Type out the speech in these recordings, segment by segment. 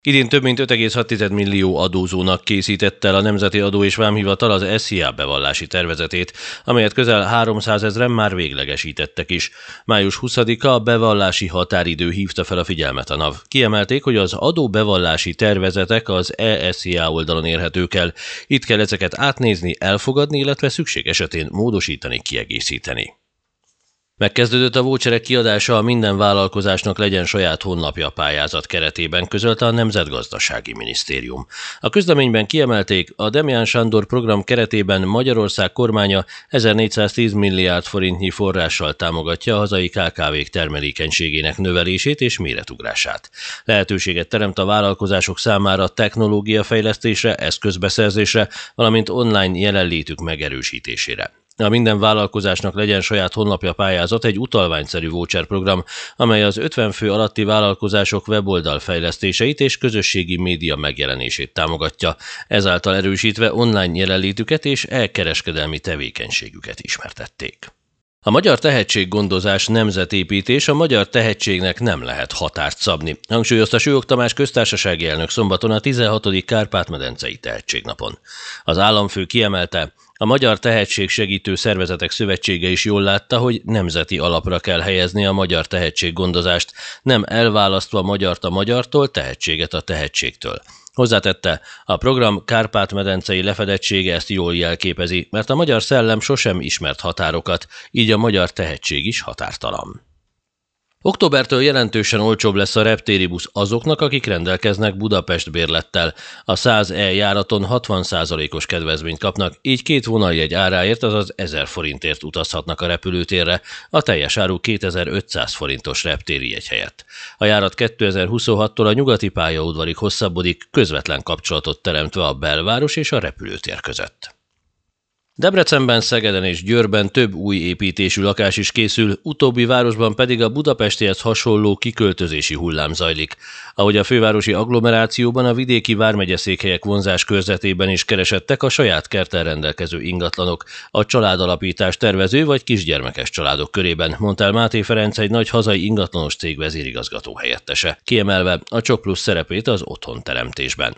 Idén több mint 5,6 millió adózónak készítette el a Nemzeti Adó és Vámhivatal az SZIA bevallási tervezetét, amelyet közel 300 000-en már véglegesítettek is. Május 20-a a bevallási határidő hívta fel a figyelmet a NAV. Kiemelték, hogy az adóbevallási tervezetek az e-SZIA oldalon érhetők el. Itt kell ezeket átnézni, elfogadni, illetve szükség esetén módosítani, kiegészíteni. Megkezdődött a voucherek kiadása a Minden vállalkozásnak legyen saját honlapja pályázat keretében, közölte a Nemzetgazdasági Minisztérium. A közleményben kiemelték, a Demján Sándor program keretében Magyarország kormánya 1410 milliárd forintnyi forrással támogatja a hazai KKV-k termelékenységének növelését és méretugrását. Lehetőséget teremt a vállalkozások számára technológiafejlesztésre, eszközbeszerzésre, valamint online jelenlétük megerősítésére. A Minden vállalkozásnak legyen saját honlapja pályázat egy utalványszerű voucherprogram, amely az 50 fő alatti vállalkozások weboldal fejlesztéseit és közösségi média megjelenését támogatja, ezáltal erősítve online jelenlétüket és elkereskedelmi tevékenységüket ismertették. A magyar tehetséggondozás nemzetépítés, a magyar tehetségnek nem lehet határt szabni, hangsúlyozta Sülyog Tamás köztársasági elnök szombaton a 16. Kárpát-medencei Tehetségnapon. Az államfő kiemelte, a Magyar Tehetségsegítő Szervezetek Szövetsége is jól látta, hogy nemzeti alapra kell helyezni a magyar tehetséggondozást, nem elválasztva a magyart a magyartól, tehetséget a tehetségtől. Hozzátette, a program Kárpát-medencei lefedettsége ezt jól jelképezi, mert a magyar szellem sosem ismert határokat, így a magyar tehetség is határtalan. Októbertől jelentősen olcsóbb lesz a reptéri busz azoknak, akik rendelkeznek Budapest bérlettel. A 100E járaton 60%-os kedvezményt kapnak, így 2 vonaljegy áráért, azaz 1000 forintért utazhatnak a repülőtérre, a teljes áru 2500 forintos reptéri jegy helyett. A járat 2026-tól a nyugati pályaudvarig hosszabbodik, közvetlen kapcsolatot teremtve a belváros és a repülőtér között. Debrecenben, Szegeden és Győrben több új építésű lakás is készül, utóbbi városban pedig a budapestihez hasonló kiköltözési hullám zajlik. Ahogy a fővárosi agglomerációban, a vidéki vármegyeszékhelyek vonzás körzetében is keresettek a saját kerttel rendelkező ingatlanok, a családalapítás tervező vagy kisgyermekes családok körében, mondta el Máté Ferenc, egy nagy hazai ingatlanos cég vezérigazgató helyettese, kiemelve a Csok Plusz szerepét az otthonteremtésben.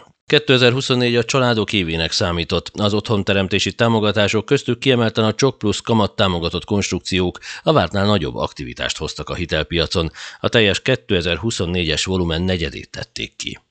2024 a családok évének számított. Az otthonteremtési támogatások köztük kiemelten a Csok Plusz kamattámogatott konstrukciók a vártnál nagyobb aktivitást hoztak a hitelpiacon. A teljes 2024-es volumen negyedét tették ki.